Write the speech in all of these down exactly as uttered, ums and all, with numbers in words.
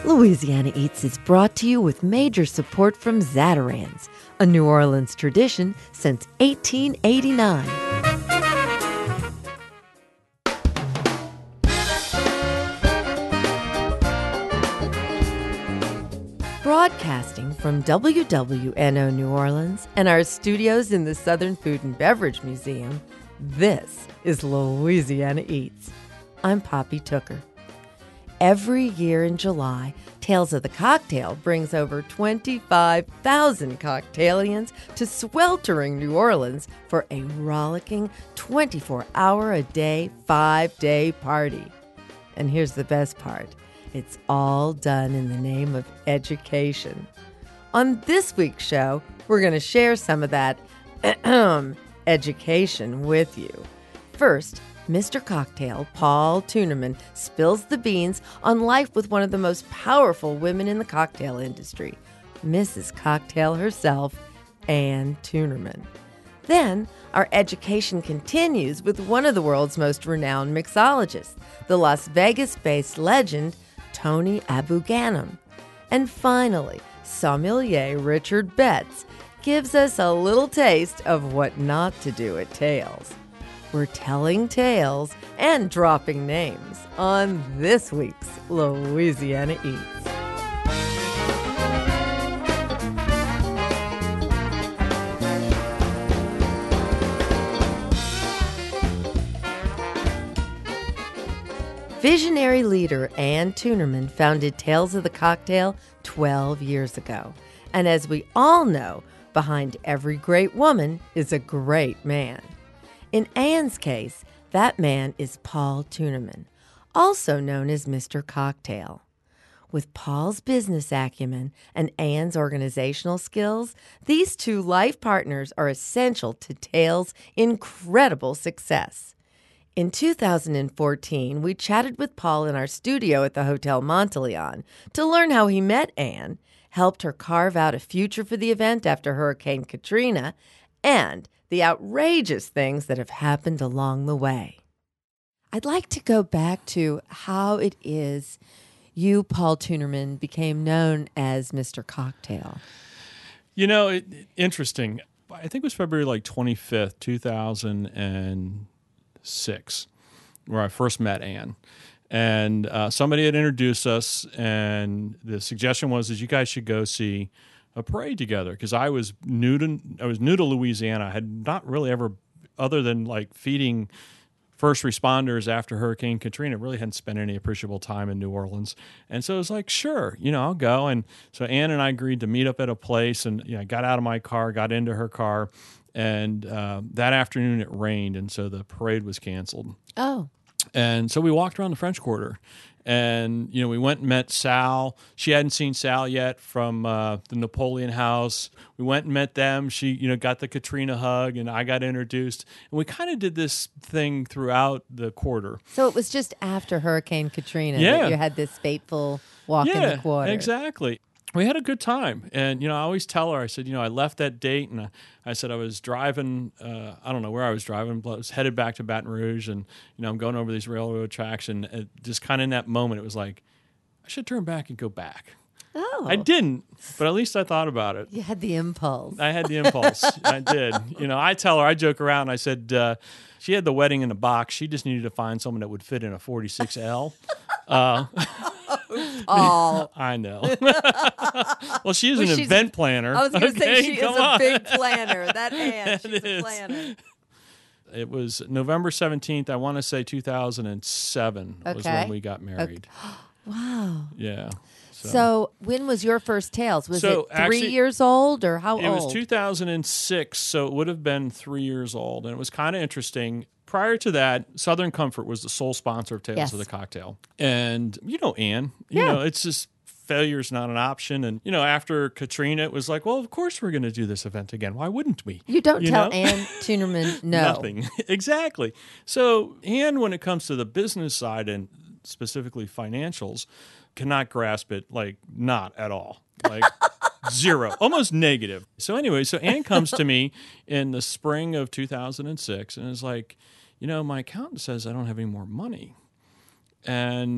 Louisiana Eats is brought to you with major support from Zatarain's, a New Orleans tradition since eighteen eighty-nine. Broadcasting from W W N O New Orleans and our studios in the Southern Food and Beverage Museum, this is Louisiana Eats. I'm Poppy Tooker. Every year in July, Tales of the Cocktail brings over twenty-five thousand cocktailians to sweltering New Orleans for a rollicking twenty-four hour a day, five-day party. And here's the best part. It's all done in the name of education. On this week's show, we're going to share some of that education with you. First, Mister Cocktail, Paul Tunerman, spills the beans on life with one of the most powerful women in the cocktail industry, Missus Cocktail herself, Ann Tunerman. Then, our education continues with one of the world's most renowned mixologists, the Las Vegas-based legend, Tony Abou-Ganim. And finally, sommelier Richard Betts gives us a little taste of what not to do at Tales. We're telling tales and dropping names on this week's Louisiana Eats. Visionary leader Ann Tunerman founded Tales of the Cocktail twelve years ago. And as we all know, behind every great woman is a great man. In Ann's case, that man is Paul Tunerman, also known as Mister Cocktail. With Paul's business acumen and Ann's organizational skills, these two life partners are essential to Tales' incredible success. In two thousand fourteen, we chatted with Paul in our studio at the Hotel Monteleone to learn how he met Ann, helped her carve out a future for the event after Hurricane Katrina, and the outrageous things that have happened along the way. I'd like to go back to how it is you, Paul Tunerman, became known as Mister Cocktail. You know, it, interesting. I think it was February like twenty-fifth, two thousand six, where I first met Ann. And uh, somebody had introduced us, and the suggestion was that you guys should go see a parade together, because I was new to I was new to Louisiana. I had not really ever, other than like feeding first responders after Hurricane Katrina, really hadn't spent any appreciable time in New Orleans. And so it was like, sure, you know, I'll go. And so Ann and I agreed to meet up at a place, and you know, I got out of my car, got into her car, and uh, that afternoon it rained, and so the parade was canceled. Oh. And so we walked around the French Quarter. And, you know, we went and met Sal. She hadn't seen Sal yet from uh, the Napoleon House. We went and met them. She, you know, got the Katrina hug, and I got introduced. And we kind of did this thing throughout the quarter. So it was just after Hurricane Katrina yeah. that you had this fateful walk yeah, in the quarter. Exactly. We had a good time. And, you know, I always tell her, I said, you know, I left that date, and I, I said I was driving, uh, I don't know where I was driving, but I was headed back to Baton Rouge, and, you know, I'm going over these railroad tracks, and it, just kind of in that moment, it was like, I should turn back and go back. Oh. I didn't, but at least I thought about it. You had the impulse. I had the impulse. I did. You know, I tell her, I joke around, I said, uh, she had the wedding in a box. She just needed to find someone that would fit in a forty-six L. Uh, Oh, I know. Well, she's well, an she's, event planner. I was going to okay? say she Come is on. a big planner. That Ann, she's It a is. planner. It was November seventeenth, I want to say two thousand seven was Okay. when we got married. Okay. Wow. Yeah. So, So, when was your first Tales? Was So, it three actually, years old or how it old? was two thousand six, so it would have been three years old. And it was kind of interesting. Prior to that, Southern Comfort was the sole sponsor of Tales Yes. of the Cocktail. And, you know, Ann, you Yeah. know, it's just failure's not an option. And, you know, after Katrina, it was like, well, of course we're going to do this event again. Why wouldn't we? You don't You tell know? Ann Tunerman no. Nothing. Exactly. So Ann, when it comes to the business side and specifically financials, cannot grasp it, like, not at all. Like, zero. Almost negative. So anyway, so Ann comes to me in the spring of two thousand six and is like, you know, my accountant says I don't have any more money. And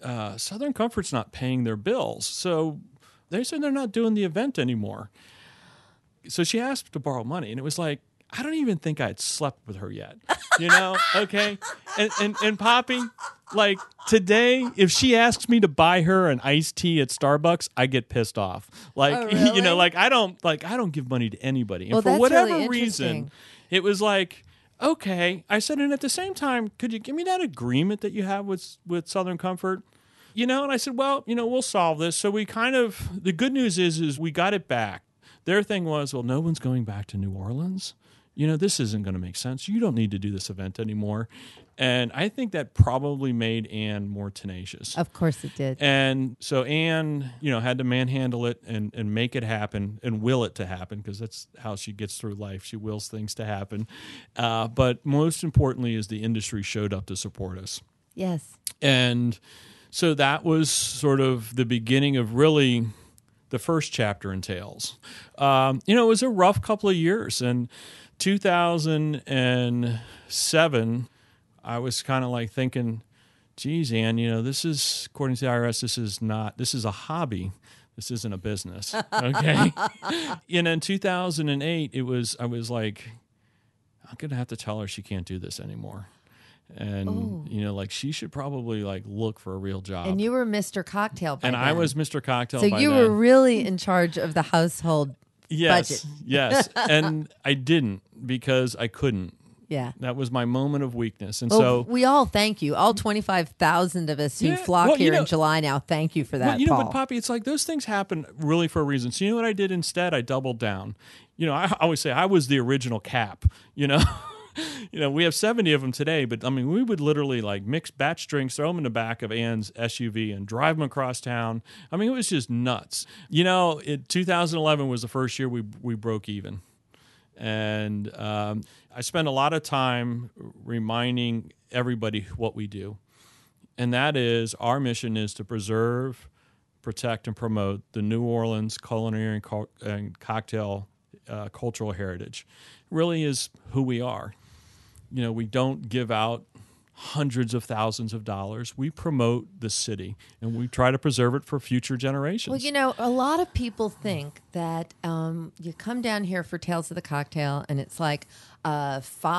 uh, Southern Comfort's not paying their bills. So they said they're not doing the event anymore. So she asked to borrow money, and it was like, I don't even think I'd slept with her yet, you know? Okay. And, and, and Poppy, like today, if she asks me to buy her an iced tea at Starbucks, I get pissed off. Like, Oh, really? you know, like I don't, like, I don't give money to anybody. And Well, for that's whatever really reason, interesting. it was like, okay. I said, and at the same time, could you give me that agreement that you have with, with Southern Comfort? You know, and I said, well, you know, we'll solve this. So we kind of, the good news is, is we got it back. Their thing was, well, no one's going back to New Orleans. You know, this isn't going to make sense. You don't need to do this event anymore. And I think that probably made Ann more tenacious. Of course it did. And so Ann, you know, had to manhandle it and, and make it happen and will it to happen, because that's how she gets through life. She wills things to happen. Uh, but most importantly is the industry showed up to support us. Yes. And so that was sort of the beginning of really the first chapter in Tales. Um, you know, it was a rough couple of years. And two thousand seven, I was kind of like thinking, geez, Ann, you know, this is, according to the I R S, this is not, this is a hobby. This isn't a business. Okay. And in two thousand eight, it was, I was like, I'm going to have to tell her she can't do this anymore. And, Ooh. you know, like she should probably like look for a real job. And you were Mister Cocktail by And then. I was Mister Cocktail So by you then. were really in charge of the household yes, budget. yes. And I didn't because I couldn't. Yeah. That was my moment of weakness. And Well, so we all thank you. All twenty-five thousand of us who Yeah, flock well, you here know- in July now, thank you for that, well, you know, Paul. but Poppy, it's like those things happen really for a reason. So you know what I did instead? I doubled down. You know, I always say I was the original Cap, you know. You know, we have seventy of them today, but I mean, we would literally like mix batch drinks, throw them in the back of Ann's S U V and drive them across town. I mean, it was just nuts. You know, it, two thousand eleven was the first year we we broke even. And um, I spend a lot of time reminding everybody what we do. And that is, our mission is to preserve, protect, and promote the New Orleans culinary and, co- and cocktail uh, cultural heritage. It really is who we are. You know, we don't give out hundreds of thousands of dollars. We promote the city, and we try to preserve it for future generations. Well, you know, a lot of people think that um, you come down here for Tales of the Cocktail, and it's like a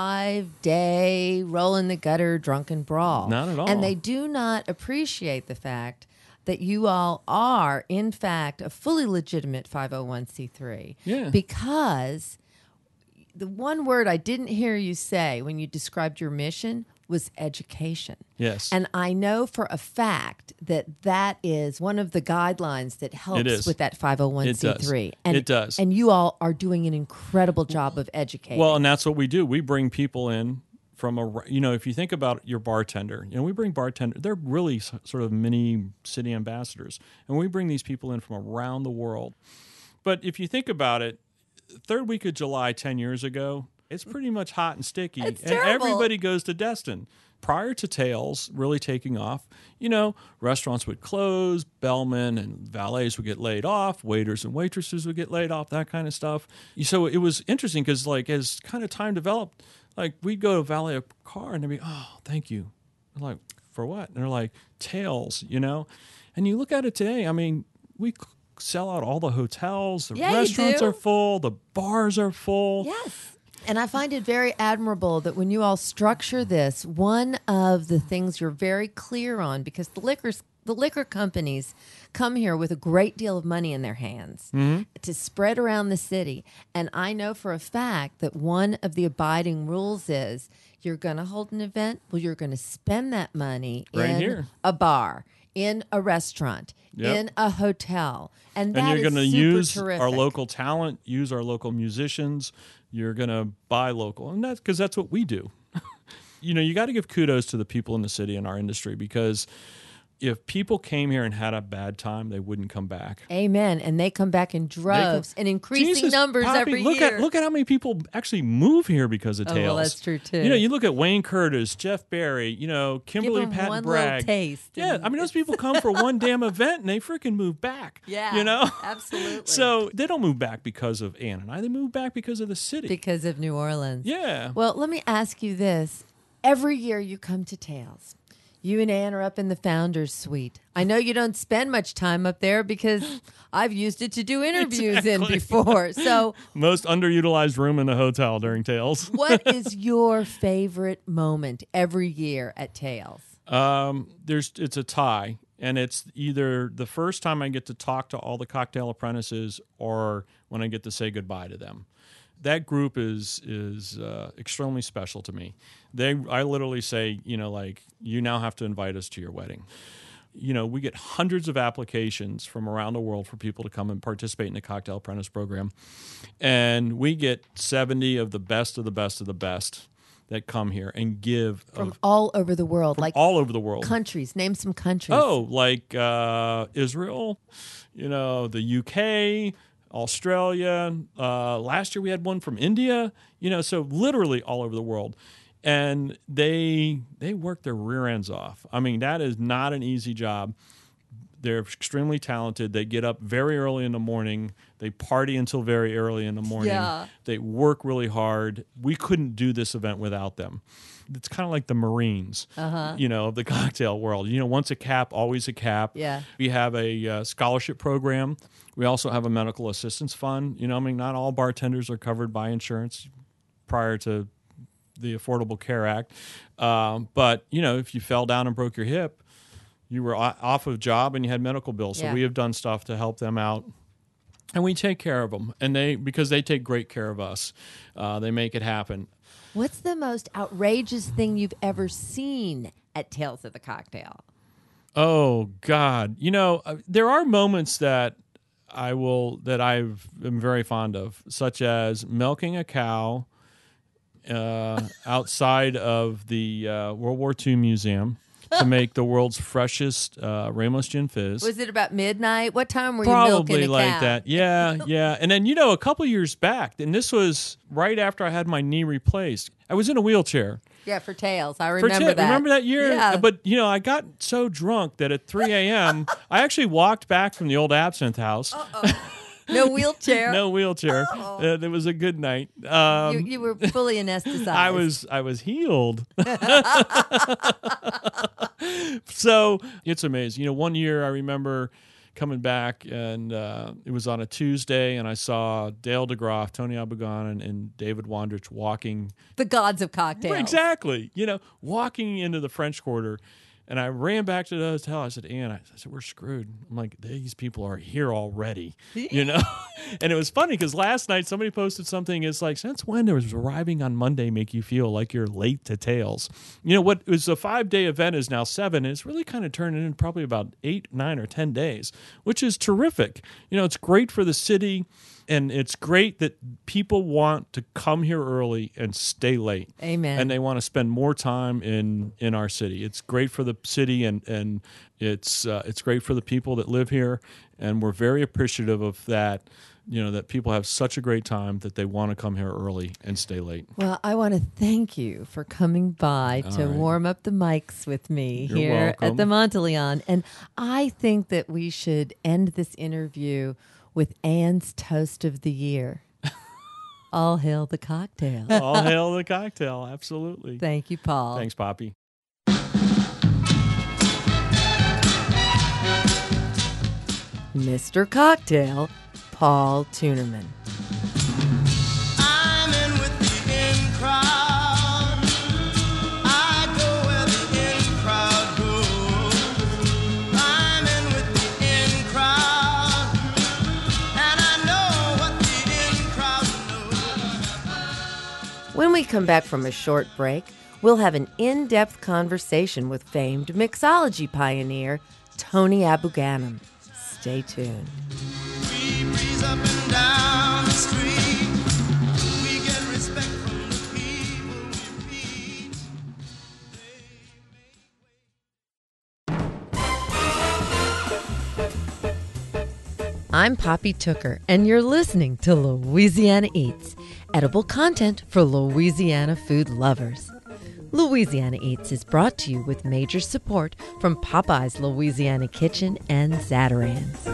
five-day roll-in-the-gutter drunken brawl. Not at all. And they do not appreciate the fact that you all are, in fact, a fully legitimate five oh one c three. Yeah. Because the one word I didn't hear you say when you described your mission was education. Yes. And I know for a fact that that is one of the guidelines that It helps is. with that five oh one c three. It does. And, It does. And you all are doing an incredible job of educating. Well, and that's what we do. We bring people in from a, you know, if you think about your bartender, you know, we bring bartender, they're really s- sort of mini city ambassadors. And we bring these people in from around the world. But if you think about it, third week of July ten years ago, it's pretty much hot and sticky. It's and terrible. everybody goes to Destin. Prior to Tales really taking off, you know, restaurants would close, bellmen and valets would get laid off, waiters and waitresses would get laid off, that kind of stuff. So it was interesting because, like, as kind of time developed, like, we'd go to valet a car and they'd be, oh, thank you. I'm like, for what? And they're like, Tales, you know? And you look at it today, I mean, we c- sell out all the hotels, the Yeah, you restaurants do. are full, the bars are full. yes. And I find it very admirable that when you all structure this, one of the things you're very clear on, because the liquors, the liquor companies come here with a great deal of money in their hands to spread around the city. And I know for a fact that one of the abiding rules is you're going to hold an event, well, you're going to spend that money Right in here. a bar, in a restaurant, Yep. in a hotel. And, And that you're is going to super use terrific. our local talent, use our local musicians. You're going to buy local. And that's because that's what we do. You know, you got to give kudos to the people in the city and our industry, because if people came here and had a bad time, they wouldn't come back. Amen. And they come back in droves and increasing Jesus, numbers Poppy, every look year. At, look at how many people actually move here because of Oh, Tales. well, that's true, too. You know, you look at Wayne Curtis, Jeff Barry, you know, Kimberly them Patton one little Bragg. taste Yeah, and I mean, those people come for one damn event and they freaking move back. Yeah, You know? absolutely. So they don't move back because of Ann and I. They move back because of the city. Because of New Orleans. Yeah. Well, let me ask you this. Every year you come to Tales, You and Ann are up in the Founders Suite. I know you don't spend much time up there because I've used it to do interviews Exactly. in before. So, Most underutilized room in the hotel during Tales. what is your favorite moment every year at Tales? Um, there's it's a tie, and it's either the first time I get to talk to all the cocktail apprentices or when I get to say goodbye to them. That group is is uh, extremely special to me. They, I literally say, you know, like, you now have to invite us to your wedding. You know, we get hundreds of applications from around the world for people to come and participate in the Cocktail Apprentice program, and we get seventy of the best of the best of the best that come here and give From of, all over the world, like all over the world. countries. Name some countries. Oh, like uh, Israel, you know, the U K, Australia. Uh, last year we had one from India. You know, so literally all over the world, and they they work their rear ends off. I mean, that is not an easy job. They're extremely talented. They get up very early in the morning. They party until very early in the morning. Yeah. They work really hard. We couldn't do this event without them. It's kind of like the Marines, Uh-huh. you know, of the cocktail world. You know, once a cap, always a cap. Yeah. We have a uh, scholarship program. We also have a medical assistance fund. You know, I mean, not all bartenders are covered by insurance prior to the Affordable Care Act. Um, but, you know, if you fell down and broke your hip, you were o- off of job and you had medical bills. So Yeah. we have done stuff to help them out. And we take care of them. And they, because they take great care of us, uh, they make it happen. What's the most outrageous thing you've ever seen at Tales of the Cocktail? Oh God! You know, uh, there are moments that I will that I've am very fond of, such as milking a cow uh, outside of the uh, World War Two museum to make the world's freshest uh, Ramos Gin Fizz. Was it about midnight? What time were you milking Probably a like cow? that. Yeah, yeah. And then, you know, a couple years back, and this was right after I had my knee replaced, I was in a wheelchair. Yeah, for Tales. I For remember Tit, that. Remember that year? Yeah. But, you know, I got so drunk that at three a.m., I actually walked back from the old Absinthe House. No wheelchair. No wheelchair. Oh. Uh, it was a good night. Um, you, you were fully anesthetized. I was I was healed. So it's amazing. You know, one year I remember coming back, and uh, it was on a Tuesday, and I saw Dale DeGroff, Tony Abugan, and, and David Wondrich walking. the gods of cocktails. Exactly. You know, walking into the French Quarter. And I ran back to the hotel. I said, Ann, I said, we're screwed. I'm like, these people are here already, you know? And it was funny because last night somebody posted something. It's like, since when does arriving on Monday make you feel like you're late to Tales? You know, what was a five-day event is now seven. And it's really kind of turning in probably about eight, nine, or ten days, which is terrific. You know, it's great for the city. And it's great that people want to come here early and stay late. Amen. And they want to spend more time in, in our city. It's great for the city, and, and it's uh, it's great for the people that live here. And we're very appreciative of that, you know, that people have such a great time that they want to come here early and stay late. Well, I want to thank you for coming by All to right. warm up the mics with me You're here welcome. at the Monteleone. And I think that we should end this interview with Ann's toast of the year. All hail the cocktail. All hail the cocktail. Absolutely. Thank you, Paul. Thanks, Poppy. Mister Cocktail, Paul Tunerman. I'm in with the in crowd. I go where the in crowd goes. I'm in with the in crowd, and I know what the in crowd knows. When we come back from a short break, we'll have an in-depth conversation with famed mixology pioneer Tony Abuganim. Stay tuned. We breeze up and down the street. We get respect from the people we meet. I'm Poppy Tooker, and you're listening to Louisiana Eats, edible content for Louisiana food lovers. Louisiana Eats is brought to you with major support from Popeye's Louisiana Kitchen and Zatarain's.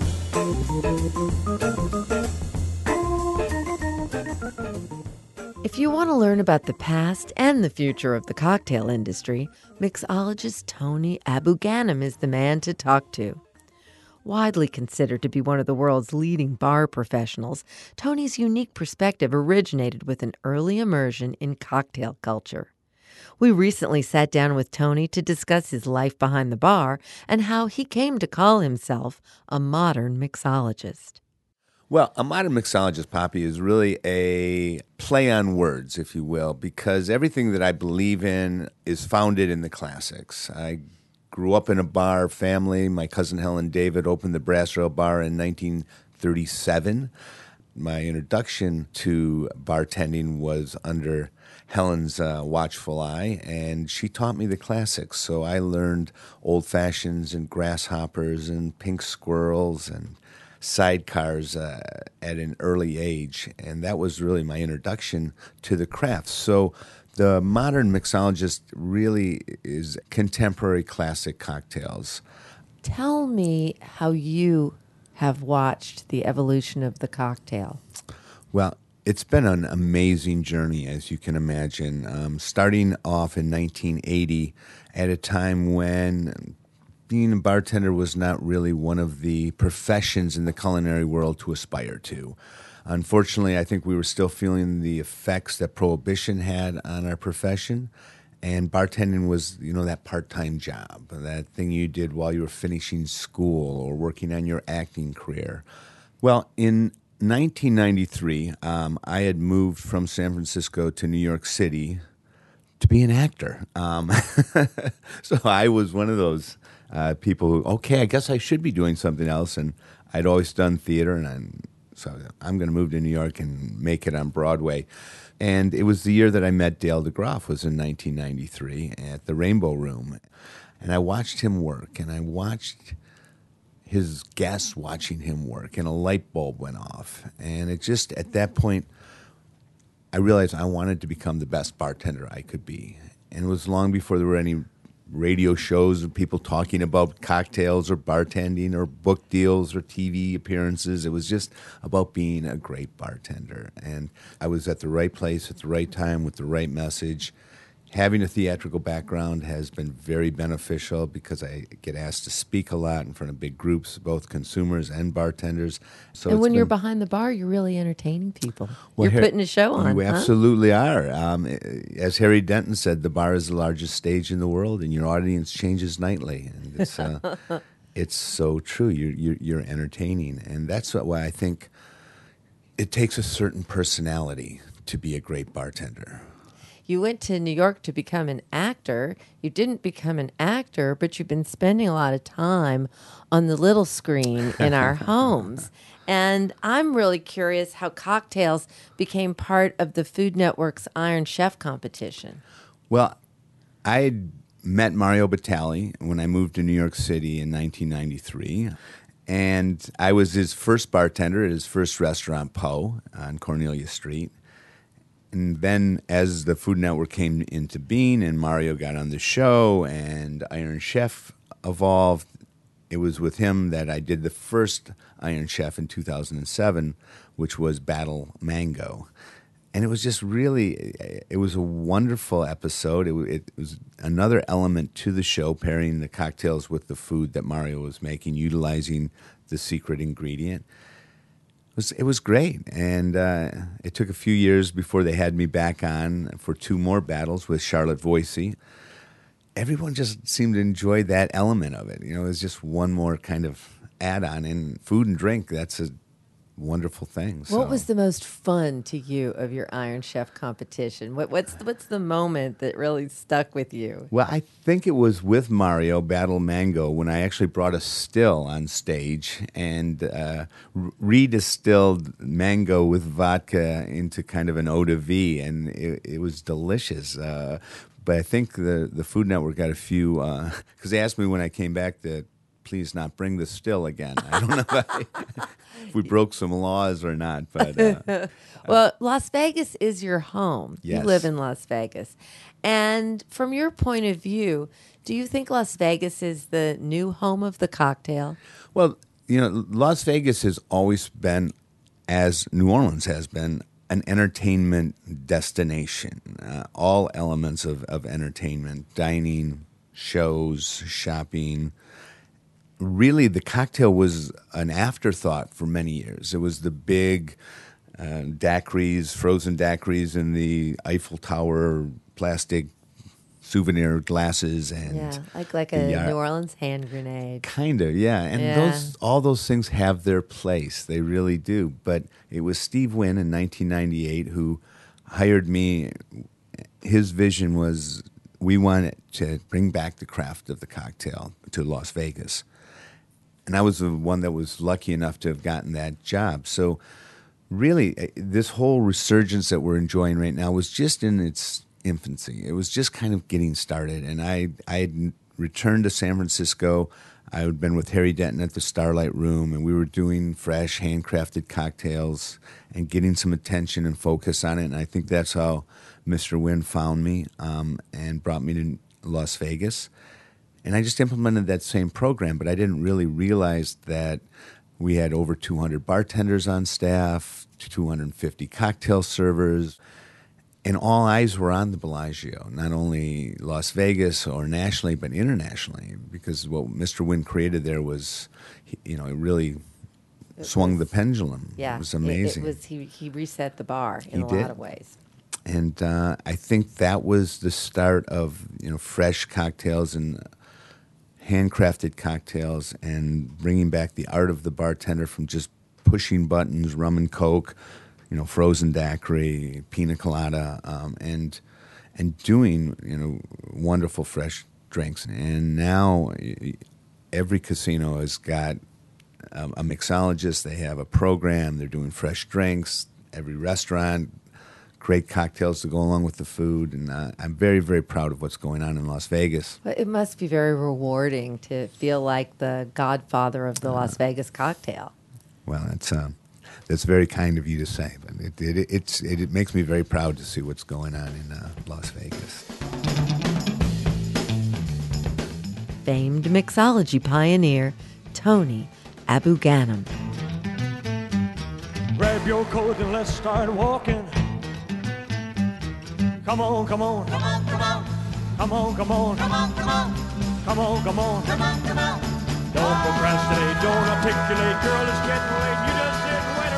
If If you want to learn about the past and the future of the cocktail industry, mixologist Tony Abou-Ganim is the man to talk to. Widely considered to be one of the world's leading bar professionals, Tony's unique perspective originated with an early immersion in cocktail culture. We recently sat down with Tony to discuss his life behind the bar and how he came to call himself a modern mixologist. Well, a modern mixologist, Poppy, is really a play on words, if you will, because everything that I believe in is founded in the classics. I grew up in a bar family. My cousin Helen David opened the Brass Rail Bar in nineteen thirty-seven. My introduction to bartending was under Helen's uh, watchful eye, and she taught me the classics. So I learned Old Fashions and Grasshoppers and Pink Squirrels and sidecars uh, at an early age, and that was really my introduction to the craft. So the modern mixologist really is contemporary classic cocktails. Tell me how you have watched the evolution of the cocktail. Well, it's been an amazing journey, as you can imagine, um, starting off in nineteen eighty at a time when being a bartender was not really one of the professions in the culinary world to aspire to. Unfortunately, I think we were still feeling the effects that Prohibition had on our profession, and bartending was, you know, that part-time job, that thing you did while you were finishing school or working on your acting career. Well, in nineteen ninety-three, um, I had moved from San Francisco to New York City to be an actor. Um, so I was one of those Uh, people who, okay, I guess I should be doing something else. And I'd always done theater, and I'm, so I'm going to move to New York and make it on Broadway. And it was the year that I met Dale DeGroff, was in nineteen ninety-three at the Rainbow Room. And I watched him work, and I watched his guests watching him work, and a light bulb went off. And it just, at that point, I realized I wanted to become the best bartender I could be. And it was long before there were any radio shows of people talking about cocktails or bartending or book deals or T V appearances. It was just about being a great bartender. And I was at the right place at the right time with the right message. Having a theatrical background has been very beneficial because I get asked to speak a lot in front of big groups, both consumers and bartenders. So and it's when been, you're behind the bar, you're really entertaining people. Well, you're Har- putting a show on. You huh? absolutely are. Um, as Harry Denton said, the bar is the largest stage in the world, and your audience changes nightly. And it's uh, it's so true. You're, you're you're entertaining, and that's why I think it takes a certain personality to be a great bartender. You went to New York to become an actor. You didn't become an actor, but you've been spending a lot of time on the little screen in our homes. And I'm really curious how cocktails became part of the Food Network's Iron Chef competition. Well, I had met Mario Batali when I moved to New York City in nineteen ninety-three. And I was his first bartender at his first restaurant, Poe, on Cornelia Street. And then as the Food Network came into being and Mario got on the show and Iron Chef evolved, it was with him that I did the first Iron Chef in two thousand seven, which was Battle Mango. And it was just really, it was a wonderful episode. It, it was another element to the show, pairing the cocktails with the food that Mario was making, utilizing the secret ingredient. It was, it was great, and uh, it took a few years before they had me back on for two more battles with Charlotte Voisey. Everyone just seemed to enjoy that element of it. You know, it was just one more kind of add-on. In food and drink, that's a wonderful thing. What so. was the most fun to you of your Iron Chef competition? What, what's what's the moment that really stuck with you? Well, I think it was with Mario, Battle Mango, when I actually brought a still on stage and uh, redistilled mango with vodka into kind of an eau de vie, and it, it was delicious. Uh, but I think the, the Food Network got a few, because uh, they asked me when I came back to please not bring the still again. I don't know if, I, if we broke some laws or not, but... Uh, well, Las Vegas is your home. Yes. You live in Las Vegas. And from your point of view, do you think Las Vegas is the new home of the cocktail? Well, you know, Las Vegas has always been, as New Orleans has been, an entertainment destination. Uh, all elements of, of entertainment, dining, shows, shopping. Really, the cocktail was an afterthought for many years. It was the big uh, daiquiris, frozen daiquiris in the Eiffel Tower plastic souvenir glasses, and Yeah, like like the, a uh, New Orleans hand grenade. kind of, yeah. And Yeah. those all those things have their place. They really do. But it was Steve Wynn in nineteen ninety-eight who hired me. His vision was we wanted to bring back the craft of the cocktail to Las Vegas. And I was the one that was lucky enough to have gotten that job. So really, eh, this whole resurgence that we're enjoying right now was just in its infancy. It was just kind of getting started. And I I had returned to San Francisco. I had been with Harry Denton at the Starlight Room, and we were doing fresh, handcrafted cocktails and getting some attention and focus on it. And I think that's how Mister Wynn found me um, and brought me to Las Vegas. And I just implemented that same program, but I didn't really realize that we had over two hundred bartenders on staff, two hundred fifty cocktail servers, and all eyes were on the Bellagio, not only Las Vegas or nationally, but internationally, because what Mister Wynn created there was, you know, it really It swung was- the pendulum. Yeah, It was amazing. It, was he he reset the bar in He a did. lot of ways. And uh, I think that was the start of, you know, fresh cocktails and handcrafted cocktails and bringing back the art of the bartender from just pushing buttons, rum and coke, you know, frozen daiquiri, pina colada, um, and and doing, you know, wonderful fresh drinks. And now y- every casino has got a, a mixologist. They have a program. They're doing fresh drinks. Every restaurant, great cocktails to go along with the food. And uh, I'm very, very proud of what's going on in Las Vegas. But it must be very rewarding to feel like the godfather of the Las Vegas cocktail. Well, that's uh, that's very kind of you to say, but it it it's it, it makes me very proud to see what's going on in uh, Las Vegas. Famed mixology pioneer Tony Abu-Ghanem. Grab your coat and let's start walking. Come on, come on. Come on, come on. Come on, come on. Come on, come on. Come on, come on. Come on, come on. Don't procrastinate, don't articulate. Girl, it's getting late. You just sit and wait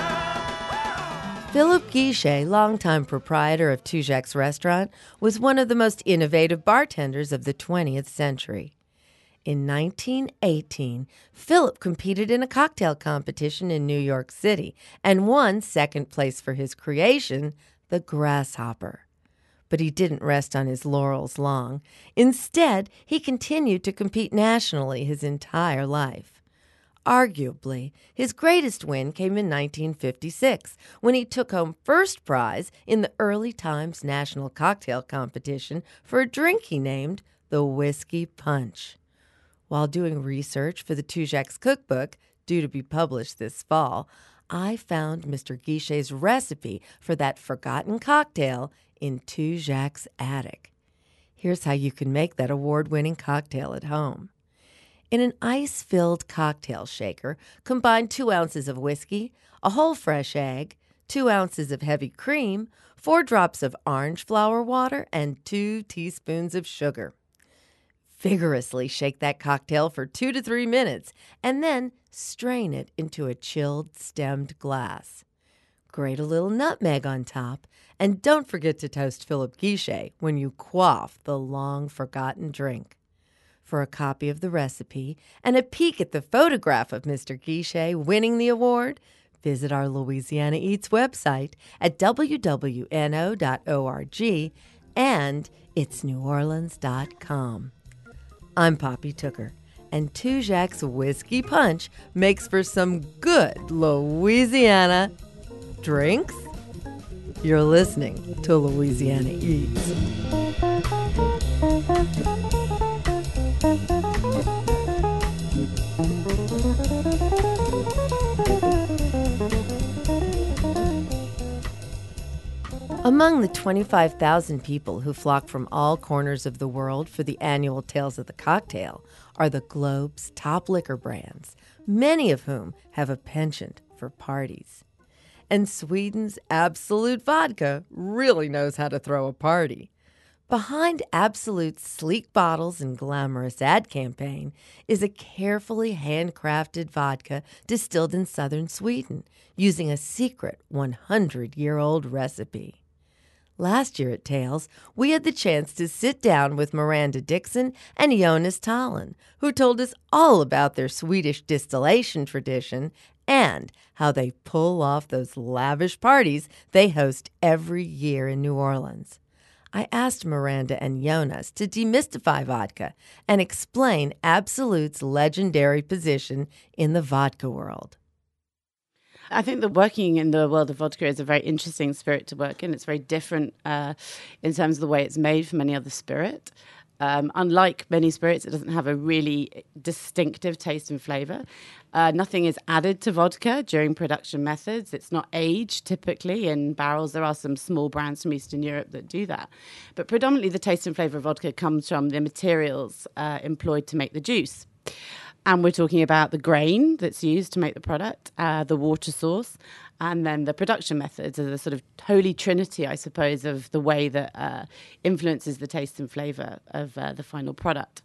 around. Philip Guichet, longtime proprietor of Tujague's restaurant, was one of the most innovative bartenders of the twentieth century. In nineteen eighteen, Philip competed in a cocktail competition in New York City and won second place for his creation, the Grasshopper. But he didn't rest on his laurels long. Instead, he continued to compete nationally his entire life. Arguably, his greatest win came in nineteen fifty-six, when he took home first prize in the Early Times National Cocktail Competition for a drink he named the Whiskey Punch. While doing research for the Tujague's cookbook, due to be published this fall, I found Mister Guichet's recipe for that forgotten cocktail in Tujague's attic. Here's how you can make that award-winning cocktail at home. In an ice-filled cocktail shaker, combine two ounces of whiskey, a whole fresh egg, two ounces of heavy cream, four drops of orange flower water, and two teaspoons of sugar. Vigorously shake that cocktail for two to three minutes, and then strain it into a chilled stemmed glass. Grate a little nutmeg on top, and don't forget to toast Philip Guichet when you quaff the long-forgotten drink. For a copy of the recipe and a peek at the photograph of Mister Guichet winning the award, visit our Louisiana Eats website at w w n o dot org and its new orleans dot com. I'm Poppy Tooker, and Tujague's Whiskey Punch makes for some good Louisiana drinks. You're listening to Louisiana Eats. Among the twenty-five thousand people who flock from all corners of the world for the annual Tales of the Cocktail are the globe's top liquor brands, many of whom have a penchant for parties. And Sweden's Absolut Vodka really knows how to throw a party. Behind Absolut's sleek bottles and glamorous ad campaign is a carefully handcrafted vodka distilled in southern Sweden using a secret one hundred year old recipe. Last year at Tales, we had the chance to sit down with Miranda Dixon and Jonas Tallinn, who told us all about their Swedish distillation tradition and how they pull off those lavish parties they host every year in New Orleans. I asked Miranda and Jonas to demystify vodka and explain Absolut's legendary position in the vodka world. I think that working in the world of vodka is a very interesting spirit to work in. It's very different uh, in terms of the way it's made from any other spirit. Um, unlike many spirits, it doesn't have a really distinctive taste and flavour. Uh, nothing is added to vodka during production methods. It's not aged typically in barrels. There are some small brands from Eastern Europe that do that. But predominantly the taste and flavour of vodka comes from the materials uh, employed to make the juice. And we're talking about the grain that's used to make the product, uh, the water source, and then the production methods are the sort of holy trinity, I suppose, of the way that uh, influences the taste and flavour of uh, the final product.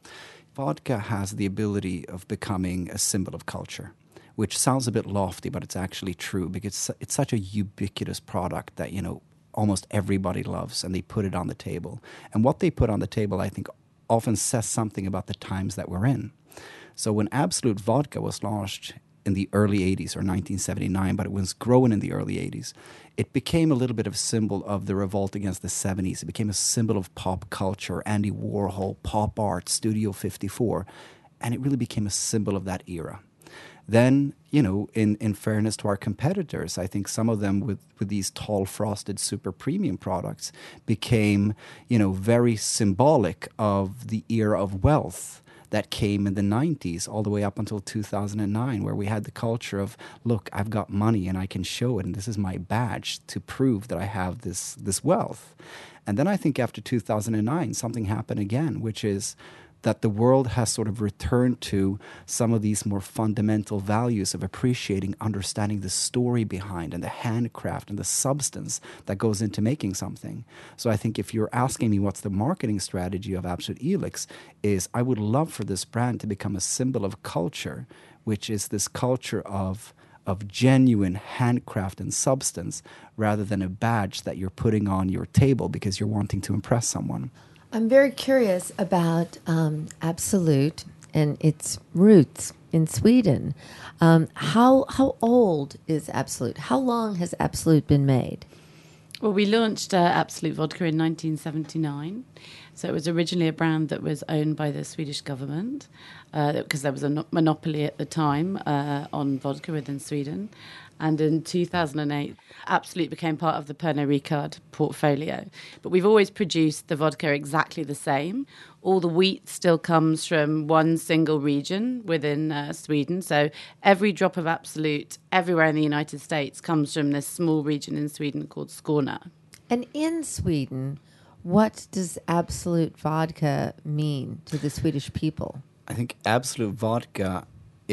Vodka has the ability of becoming a symbol of culture, which sounds a bit lofty, but it's actually true because it's such a ubiquitous product that, you know, almost everybody loves, and they put it on the table. And what they put on the table, I think, often says something about the times that we're in. So when Absolut Vodka was launched in the early eighties or nineteen seventy-nine, but it was growing in the early eighties, it became a little bit of a symbol of the revolt against the seventies. It became a symbol of pop culture, Andy Warhol, pop art, Studio fifty-four, and it really became a symbol of that era. Then, you know, in, in fairness to our competitors, I think some of them with, with these tall frosted super premium products became, you know, very symbolic of the era of wealth that came in the nineties all the way up until two thousand nine, where we had the culture of, look, I've got money and I can show it, and this is my badge to prove that I have this this wealth. And then I think after two thousand nine, something happened again, which is that the world has sort of returned to some of these more fundamental values of appreciating, understanding the story behind and the handcraft and the substance that goes into making something. So I think if you're asking me what's the marketing strategy of Absolut Elix, is I would love for this brand to become a symbol of culture, which is this culture of of genuine handcraft and substance rather than a badge that you're putting on your table because you're wanting to impress someone. I'm very curious about um, Absolut and its roots in Sweden. Um, how how old is Absolut? How long has Absolut been made? Well, we launched uh, Absolut Vodka in nineteen seventy-nine. So it was originally a brand that was owned by the Swedish government because uh, there was a no- monopoly at the time uh, on vodka within Sweden. And in two thousand eight, Absolut became part of the Pernod Ricard portfolio. But we've always produced the vodka exactly the same. All the wheat still comes from one single region within uh, Sweden. So every drop of Absolut everywhere in the United States comes from this small region in Sweden called Skåne. And in Sweden, what does Absolut Vodka mean to the Swedish people? I think Absolut Vodka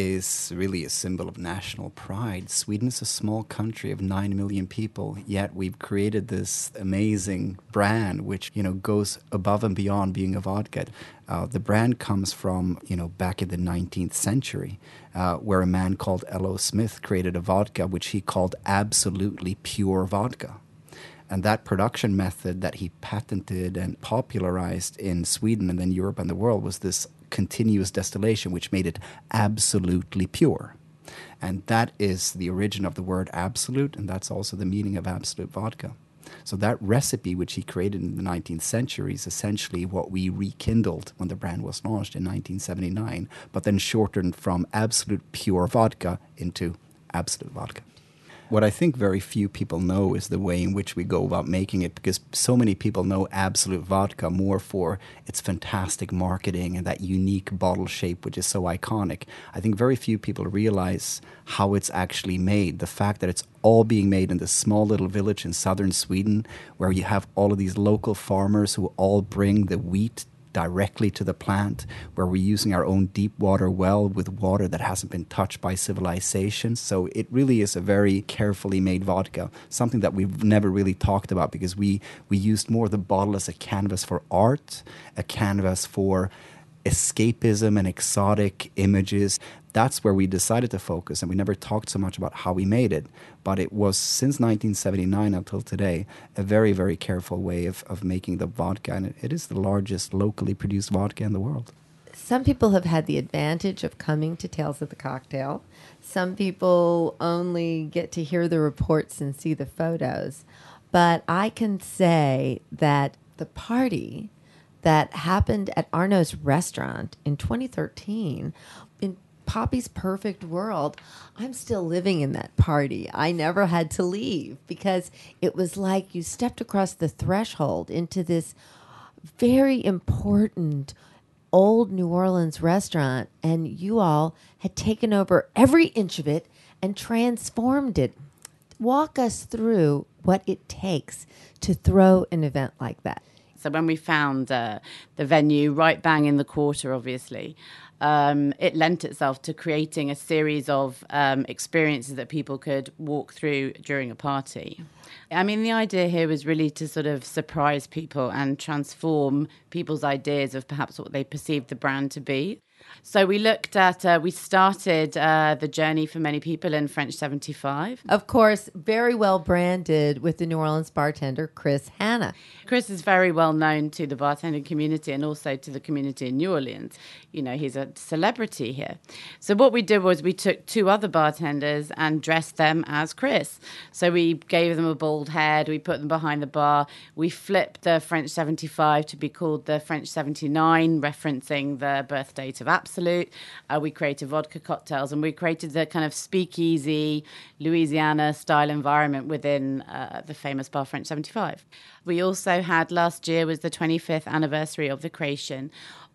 is really a symbol of national pride. Sweden is a small country of nine million people, yet we've created this amazing brand which, you know, goes above and beyond being a vodka. Uh, the brand comes from, you know, back in the nineteenth century, uh, where a man called L O Smith created a vodka which he called absolutely pure vodka. And that production method that he patented and popularized in Sweden and then Europe and the world was this continuous distillation, which made it absolutely pure. And that is the origin of the word absolute, and that's also the meaning of Absolut Vodka. So that recipe, which he created in the nineteenth century, is essentially what we rekindled when the brand was launched in nineteen seventy-nine, but then shortened from absolute pure vodka into Absolut Vodka. What I think very few people know is the way in which we go about making it, because so many people know Absolut Vodka more for its fantastic marketing and that unique bottle shape, which is so iconic. I think very few people realize how it's actually made. The fact that it's all being made in this small little village in southern Sweden, where you have all of these local farmers who all bring the wheat directly to the plant, where we're using our own deep water well with water that hasn't been touched by civilization. So it really is a very carefully made vodka, something that we've never really talked about, because we, we used more the bottle as a canvas for art, a canvas for escapism and exotic images. That's where we decided to focus, and we never talked so much about how we made it. But it was, since nineteen seventy-nine until today, a very, very careful way of, of making the vodka, and it, it is the largest locally produced vodka in the world. Some people have had the advantage of coming to Tales of the Cocktail. Some people only get to hear the reports and see the photos. But I can say that the party that happened at Arnaud's restaurant in twenty thirteen, in Poppy's perfect world, I'm still living in that party. I never had to leave, because it was like you stepped across the threshold into this very important old New Orleans restaurant, and you all had taken over every inch of it and transformed it. Walk us through what it takes to throw an event like that. So when we found uh, the venue right bang in the quarter, obviously, um, it lent itself to creating a series of um, experiences that people could walk through during a party. I mean, the idea here was really to sort of surprise people and transform people's ideas of perhaps what they perceived the brand to be. So we looked at, uh, we started uh, the journey for many people in French seventy-five. Of course, very well branded with the New Orleans bartender, Chris Hanna. Chris is very well known to the bartending community and also to the community in New Orleans. You know, he's a celebrity here. So what we did was we took two other bartenders and dressed them as Chris. So we gave them a bald head, we put them behind the bar, we flipped the French seventy-five to be called the French seventy-nine, referencing the birth date of Absolute. Uh, we created vodka cocktails, and we created the kind of speakeasy Louisiana style environment within uh, the famous bar French seventy-five. We also had, last year was the twenty-fifth anniversary of the creation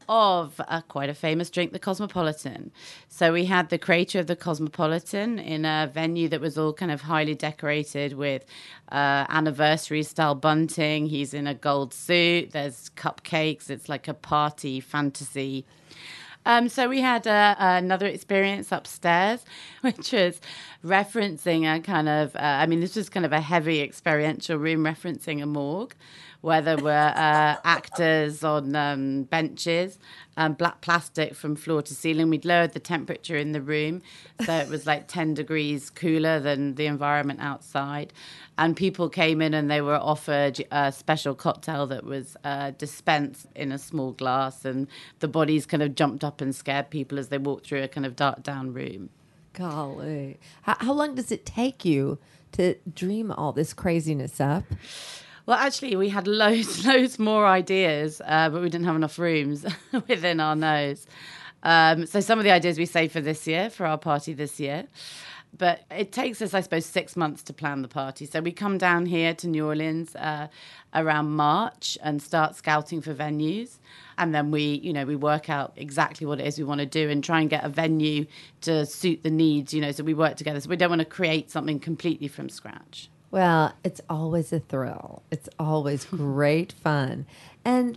of uh, quite a famous drink, the Cosmopolitan. So we had the creator of the Cosmopolitan in a venue that was all kind of highly decorated with uh, anniversary style bunting. He's in a gold suit. There's cupcakes. It's like a party fantasy. Um, so we had uh, another experience upstairs, which was referencing a kind of, uh, I mean, this was kind of a heavy experiential room referencing a morgue, where there were uh, actors on um, benches, um, black plastic from floor to ceiling. We'd lowered the temperature in the room, so it was like ten degrees cooler than the environment outside. And people came in and they were offered a special cocktail that was uh, dispensed in a small glass, and the bodies kind of jumped up and scared people as they walked through a kind of dark down room. Golly. How, how long does it take you to dream all this craziness up? Well, actually, we had loads, loads more ideas, uh, but we didn't have enough rooms within our nose. Um, so some of the ideas we saved for this year, for our party this year. But it takes us, I suppose, six months to plan the party. So we come down here to New Orleans uh, around March and start scouting for venues. And then we, you know, we work out exactly what it is we want to do and try and get a venue to suit the needs, you know, so we work together. So we don't want to create something completely from scratch. Well, it's always a thrill. It's always great fun. And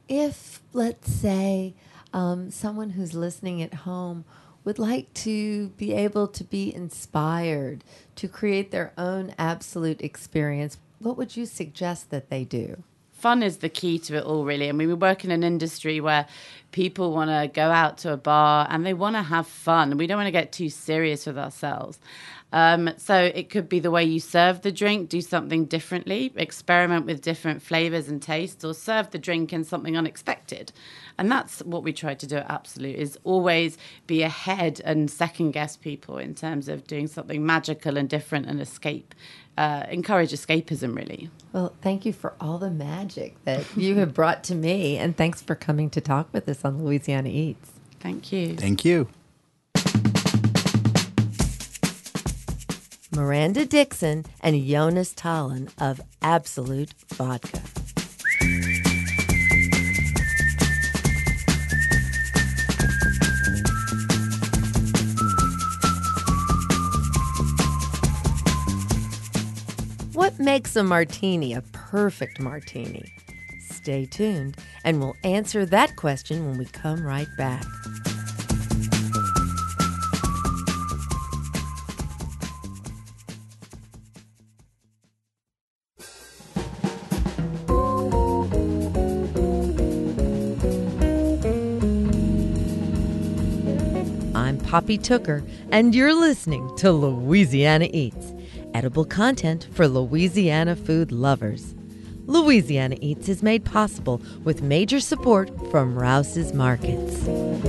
if, let's say, um, someone who's listening at home would like to be able to be inspired to create their own Absolute experience, what would you suggest that they do? Fun is the key to it all, really. I mean, we work in an industry where people want to go out to a bar and they want to have fun. We don't want to get too serious with ourselves. Um, so it could be the way you serve the drink, do something differently, experiment with different flavors and tastes, or serve the drink in something unexpected. And that's what we try to do at Absolute, is always be ahead and second guess people in terms of doing something magical and different and escape. Uh, encourage escapism, really. Well, thank you for all the magic that you have brought to me, and thanks for coming to talk with us on Louisiana Eats. Thank you. Thank you. Miranda Dixon and Jonas Tallinn of Absolute Vodka. What makes a martini a perfect martini? Stay tuned, and we'll answer that question when we come right back. I'm Poppy Tooker, and you're listening to Louisiana Eats, edible content for Louisiana food lovers. Louisiana Eats is made possible with major support from Rouse's Markets.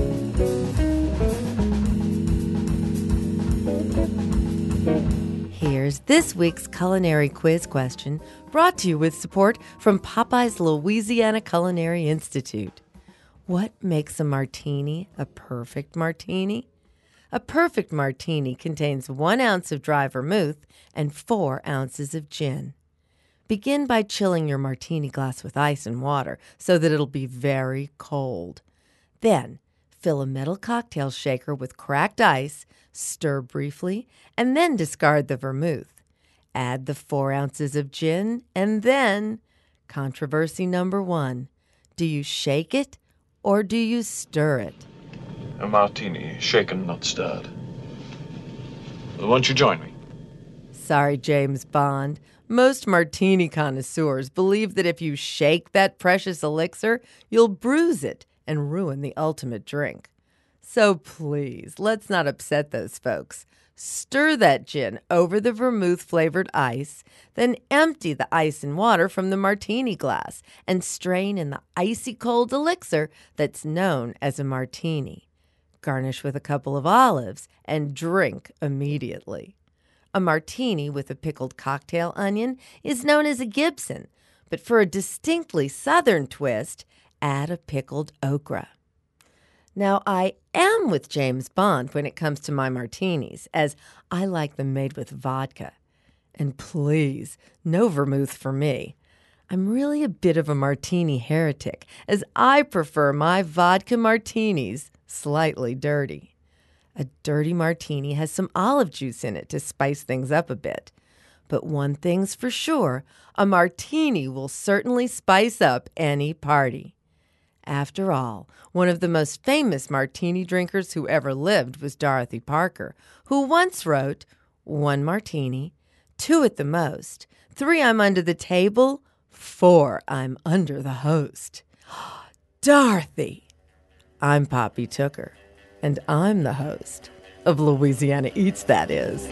Here's this week's culinary quiz question, brought to you with support from Popeye's Louisiana Culinary Institute. What makes a martini a perfect martini? A perfect martini contains one ounce of dry vermouth and four ounces of gin. Begin by chilling your martini glass with ice and water so that it'll be very cold. Then, fill a metal cocktail shaker with cracked ice, stir briefly, and then discard the vermouth. Add the four ounces of gin, and then, controversy number one, do you shake it or do you stir it? A martini, shaken, not stirred. Won't you join me? Sorry, James Bond. Most martini connoisseurs believe that if you shake that precious elixir, you'll bruise it and ruin the ultimate drink. So please, let's not upset those folks. Stir that gin over the vermouth-flavored ice, then empty the ice and water from the martini glass and strain in the icy cold elixir that's known as a martini. Garnish with a couple of olives and drink immediately. A martini with a pickled cocktail onion is known as a Gibson, but for a distinctly southern twist, add a pickled okra. Now, I am with James Bond when it comes to my martinis, as I like them made with vodka. And please, no vermouth for me. I'm really a bit of a martini heretic, as I prefer my vodka martinis slightly dirty. A dirty martini has some olive juice in it to spice things up a bit. But one thing's for sure, a martini will certainly spice up any party. After all, one of the most famous martini drinkers who ever lived was Dorothy Parker, who once wrote, one martini, two at the most, three I'm under the table, four I'm under the host. Dorothy! I'm Poppy Tooker, and I'm the host of Louisiana Eats, that is.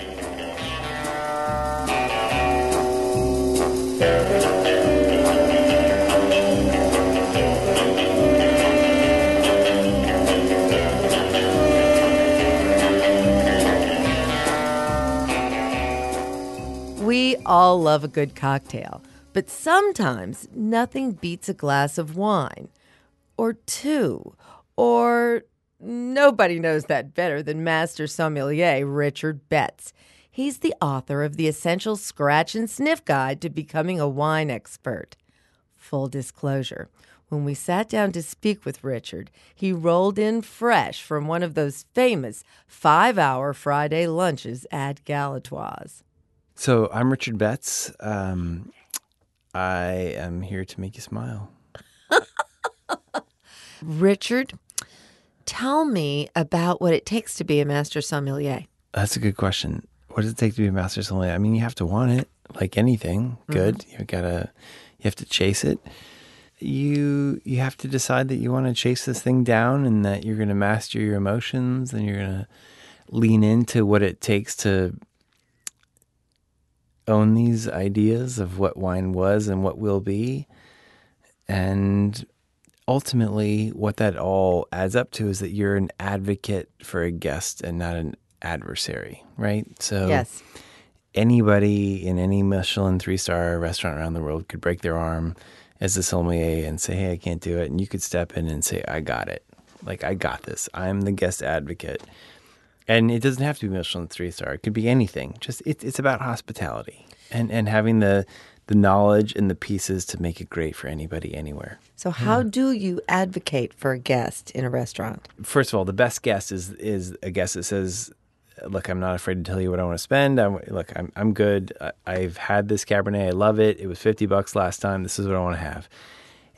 We all love a good cocktail, but sometimes nothing beats a glass of wine, or two, or nobody knows that better than Master Sommelier Richard Betts. He's the author of the Essential Scratch and Sniff Guide to Becoming a Wine Expert. Full disclosure, when we sat down to speak with Richard, he rolled in fresh from one of those famous five-hour Friday lunches at Galatoire's. So I'm Richard Betts. Um, I am here to make you smile. Richard, tell me about what it takes to be a master sommelier. That's a good question. What does it take to be a master sommelier? I mean, you have to want it, like anything good. Mm-hmm. You gotta, you have to chase it. You you have to decide that you want to chase this thing down, and that you're going to master your emotions, and you're going to lean into what it takes to own these ideas of what wine was and what will be. And ultimately, what that all adds up to is that you're an advocate for a guest and not an adversary, right? So yes. Anybody in any Michelin three-star restaurant around the world could break their arm as a sommelier and say, hey, I can't do it. And you could step in and say, I got it. Like, I got this. I'm the guest advocate. And it doesn't have to be Michelin three-star. It could be anything. Just it, it's about hospitality and, and having the the knowledge and the pieces to make it great for anybody, anywhere. So how yeah. do you advocate for a guest in a restaurant? First of all, the best guest is is a guest that says, look, I'm not afraid to tell you what I want to spend. I'm, look, I'm I'm good. I, I've had this Cabernet. I love it. It was fifty bucks last time. This is what I want to have.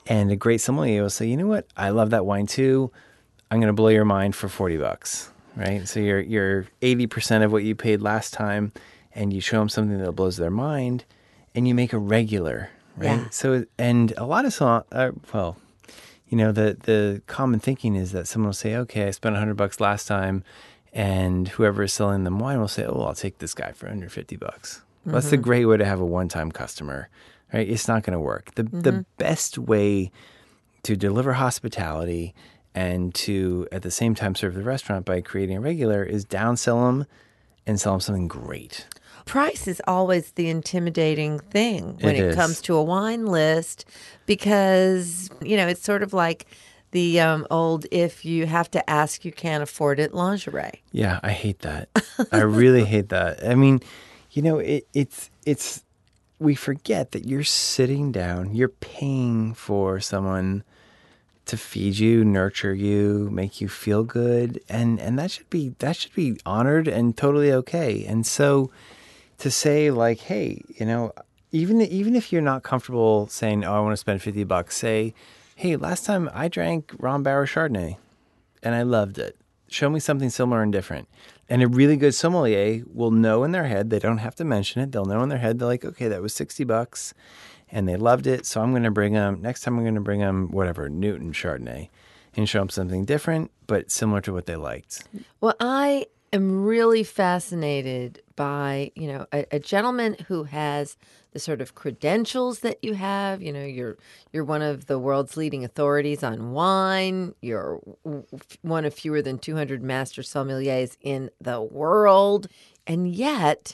And a great sommelier will say, you know what? I love that wine too. I'm going to blow your mind for forty bucks, right? So you're you're eighty percent of what you paid last time, and you show them something that blows their mind, and you make a regular, right? Yeah. So, and a lot of, so- uh, well, you know, the, the common thinking is that someone will say, okay, I spent one hundred bucks last time, and whoever is selling them wine will say, oh, well, I'll take this guy for one hundred fifty bucks. Well, that's a great way to have a one-time customer, right? It's not going to work. The the best way to deliver hospitality and to, at the same time, serve the restaurant by creating a regular is downsell them and sell them something great. Price is always the intimidating thing when It it, is. comes to a wine list because, you know, it's sort of like the um, old if you have to ask, you can't afford it lingerie. Yeah, I hate that. I really hate that. I mean, you know, it, it's it's we forget that you're sitting down, you're paying for someone to feed you, nurture you, make you feel good, and and that should be that should be honored and totally okay. And so to say like, hey, you know, even even if you're not comfortable saying, oh, I want to spend fifty bucks, say, hey, last time I drank Ron Bauer Chardonnay and I loved it. Show me something similar and different. And a really good sommelier will know in their head, they don't have to mention it, they'll know in their head, they're like, okay, that was sixty bucks and they loved it, so I'm going to bring them, next time I'm going to bring them, whatever, Newton Chardonnay and show them something different, but similar to what they liked. Well, I am really fascinated by, you know, a, a gentleman who has the sort of credentials that you have. You know, you're you're one of the world's leading authorities on wine. You're w- one of fewer than two hundred master sommeliers in the world. And yet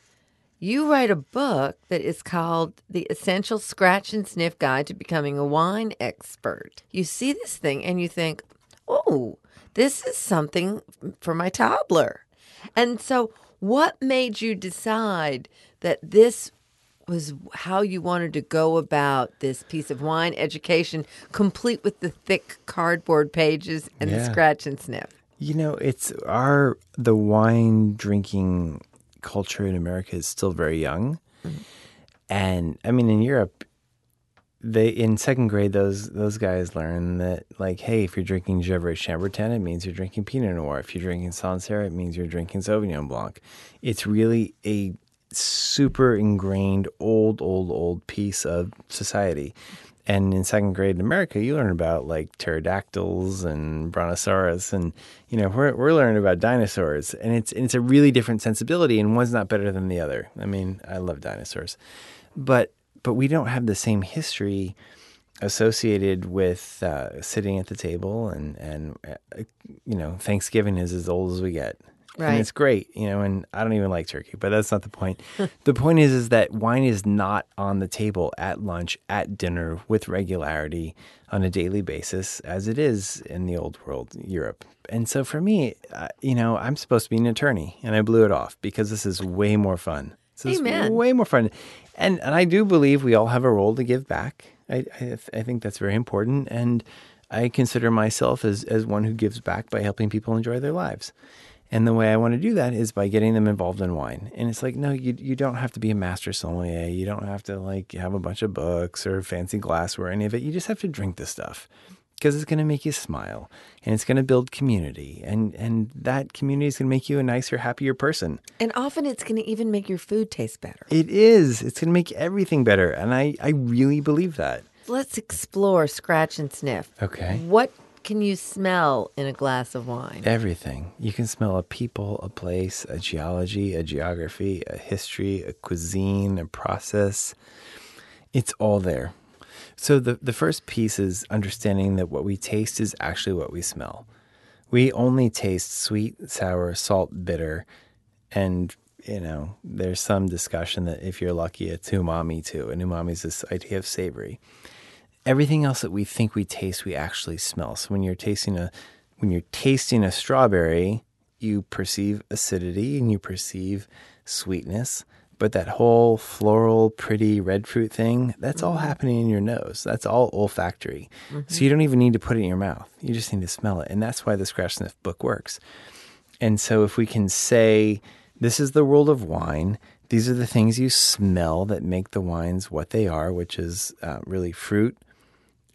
you write a book that is called The Essential Scratch and Sniff Guide to Becoming a Wine Expert. You see this thing and you think, oh, this is something for my toddler. And so what made you decide that this was how you wanted to go about this piece of wine education, complete with the thick cardboard pages and the Yeah. scratch and sniff? You know, it's our, the wine drinking culture in America is still very young. And I mean, in Europe, they in second grade, those those guys learn that, like, hey, if you're drinking Gevrey Chambertin, it means you're drinking Pinot Noir. If you're drinking Sancerre, it means you're drinking Sauvignon Blanc. It's really a super ingrained, old, old, old piece of society. And in second grade in America, you learn about like pterodactyls and brontosaurus, and you know we're we're learning about dinosaurs, and it's and it's a really different sensibility, and one's not better than the other. I mean, I love dinosaurs, but but we don't have the same history associated with uh, sitting at the table, and and uh, you know Thanksgiving is as old as we get. Right. And it's great, you know, and I don't even like turkey, but that's not the point. The point is, is that wine is not on the table at lunch, at dinner, with regularity on a daily basis, as it is in the old world, Europe. And so for me, uh, you know, I'm supposed to be an attorney, and I blew it off because this is way more fun. This Amen. is way more fun. And and I do believe we all have a role to give back. I I, I think that's very important, and I consider myself as, as one who gives back by helping people enjoy their lives. And the way I want to do that is by getting them involved in wine. And it's like, no, you you don't have to be a master sommelier. You don't have to like have a bunch of books or fancy glassware or any of it. You just have to drink the stuff because it's going to make you smile and it's going to build community. And, and that community is going to make you a nicer, happier person. And often it's going to even make your food taste better. It is. It's going to make everything better. And I, I really believe that. Let's explore scratch and sniff. Okay. What can you smell in a glass of wine? Everything. You can smell a people, a place, a geology, a geography, a history, a cuisine, a process. It's all there. So the, the first piece is understanding that what we taste is actually what we smell. We only taste sweet, sour, salt, bitter, and, you know, there's some discussion that if you're lucky, it's umami too. And umami is this idea of savory. Everything else that we think we taste, we actually smell. So when you're tasting a, when you're tasting a strawberry, you perceive acidity and you perceive sweetness. But that whole floral, pretty red fruit thing, that's all happening in your nose. That's all olfactory. Mm-hmm. So you don't even need to put it in your mouth. You just need to smell it. And that's why the Scratch Sniff book works. And so if we can say, this is the world of wine, these are the things you smell that make the wines what they are, which is uh, really fruit,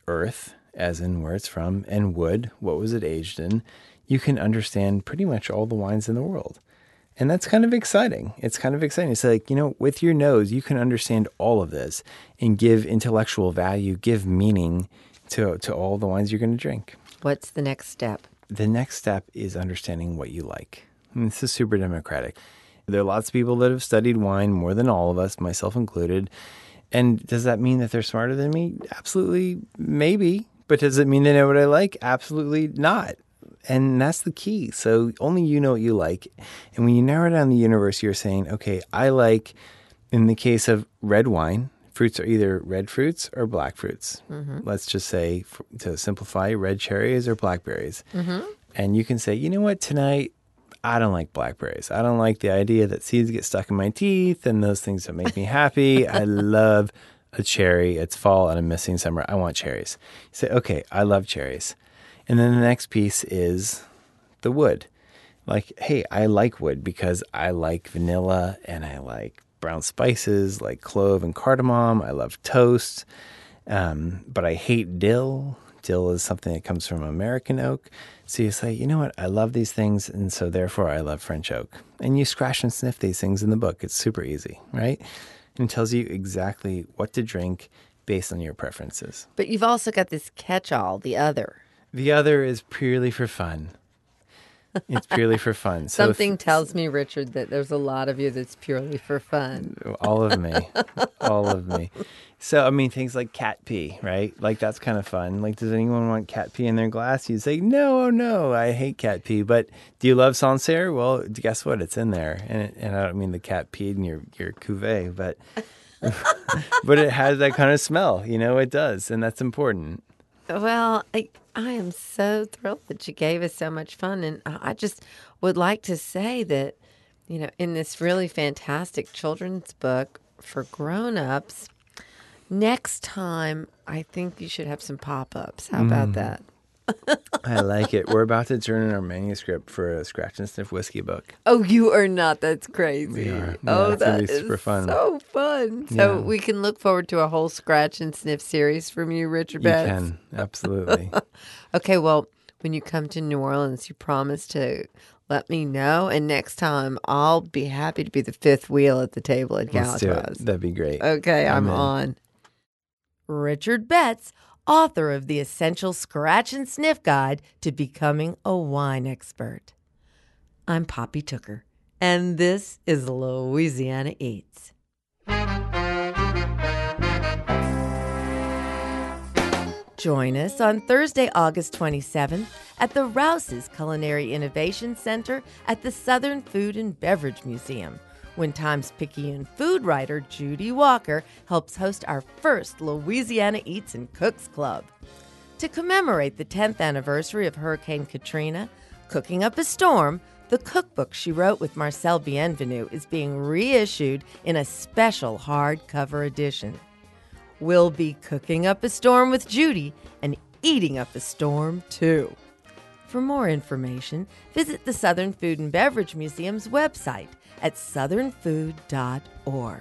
earth, as in where it's from, and wood, what was it aged in, you can understand pretty much all the wines in the world. And that's kind of exciting. It's kind of exciting. It's like, you know, with your nose, you can understand all of this and give intellectual value, give meaning to, to all the wines you're going to drink. What's the next step? The next step is understanding what you like. And this is super democratic. There are lots of people that have studied wine more than all of us, myself included. And does that mean that they're smarter than me? Absolutely, maybe. But does it mean they know what I like? Absolutely not. And that's the key. So only you know what you like. And when you narrow down the universe, you're saying, okay, I like, in the case of red wine, fruits are either red fruits or black fruits. Mm-hmm. Let's just say, for, to simplify, red cherries or blackberries. Mm-hmm. And you can say, you know what, tonight, I don't like blackberries. I don't like the idea that seeds get stuck in my teeth and those things that make me happy. I love a cherry. It's fall and I'm missing summer. I want cherries. You say, okay, I love cherries. And then the next piece is the wood. Like, hey, I like wood because I like vanilla and I like brown spices like clove and cardamom. I love toast, um, but I hate dill. Dill is something that comes from American oak. So you say, you know what, I love these things, and so therefore I love French oak. And you scratch and sniff these things in the book. It's super easy, right? And it tells you exactly what to drink based on your preferences. But you've also got this catch-all, the other. The other is purely for fun. It's purely for fun. So Something if, tells me, Richard, that there's a lot of you that's purely for fun. All of me. All of me. So, I mean, things like cat pee, right? Like, that's kind of fun. Like, does anyone want cat pee in their glass? You say, no, oh, no, I hate cat pee. But do you love Sancerre? Well, guess what? It's in there. And, it, and I don't mean the cat peed in your, your cuvee, but, but it has that kind of smell. You know, it does. And that's important. Well, I, I am so thrilled that you gave us so much fun. And I just would like to say that, you know, in this really fantastic children's book for grown-ups, next time, I think you should have some pop-ups. How about Mm. that? I like it. We're about to turn in our manuscript for a Scratch and Sniff whiskey book. Oh, you are not. That's crazy. We are. Oh, Yeah, it's gonna that be is super fun. so fun. So Yeah. we can look forward to a whole Scratch and Sniff series from you, Richard You Betts. can, absolutely. Okay, well, when you come to New Orleans, you promise to let me know, and next time I'll be happy to be the fifth wheel at the table at Let's do it. Galatoire's. That'd be great. Okay, I'm in. on. Richard Betts, author of the Essential Scratch and Sniff Guide to Becoming a Wine Expert. I'm Poppy Tooker, and this is Louisiana Eats. Join us on Thursday, August twenty-seventh at the Rouse's Culinary Innovation Center at the Southern Food and Beverage Museum, when Times-Picayune food writer Judy Walker helps host our first Louisiana Eats and Cooks Club. To commemorate the tenth anniversary of Hurricane Katrina, Cooking Up a Storm, the cookbook she wrote with Marcel Bienvenu, is being reissued in a special hardcover edition. We'll be cooking up a storm with Judy and eating up a storm, too. For more information, visit the Southern Food and Beverage Museum's website at southern food dot org.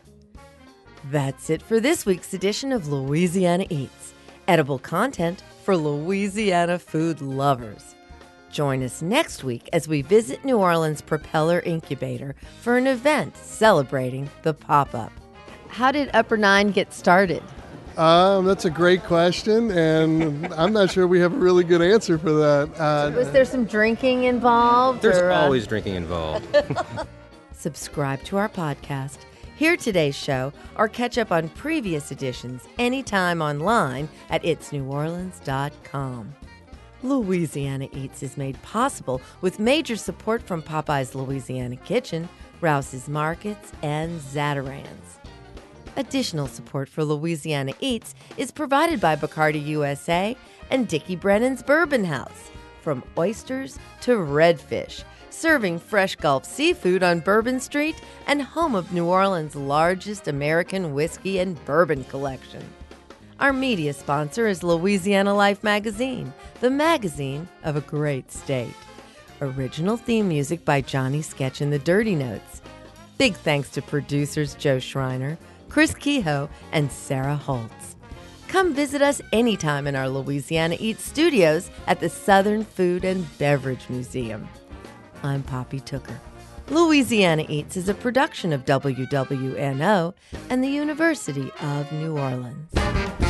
That's it for this week's edition of Louisiana Eats, edible content for Louisiana food lovers. Join us next week as we visit New Orleans Propeller Incubator for an event celebrating the pop-up. How did Upper Nine get started? Um, that's a great question, and I'm not sure we have a really good answer for that. Uh, Was there some drinking involved? There's or, uh, always drinking involved. Subscribe to our podcast, hear today's show, or catch up on previous editions anytime online at its new orleans dot com. Louisiana Eats is made possible with major support from Popeye's Louisiana Kitchen, Rouse's Markets, and Zatarain's. Additional support for Louisiana Eats is provided by Bacardi U S A and Dickie Brennan's Bourbon House. From oysters to redfish, serving fresh Gulf seafood on Bourbon Street and home of New Orleans' largest American whiskey and bourbon collection. Our media sponsor is Louisiana Life Magazine, the magazine of a great state. Original theme music by Johnny Sketch and the Dirty Notes. Big thanks to producers Joe Schreiner, Chris Kehoe, and Sarah Holtz. Come visit us anytime in our Louisiana Eats studios at the Southern Food and Beverage Museum. I'm Poppy Tooker. Louisiana Eats is a production of W W N O and the University of New Orleans.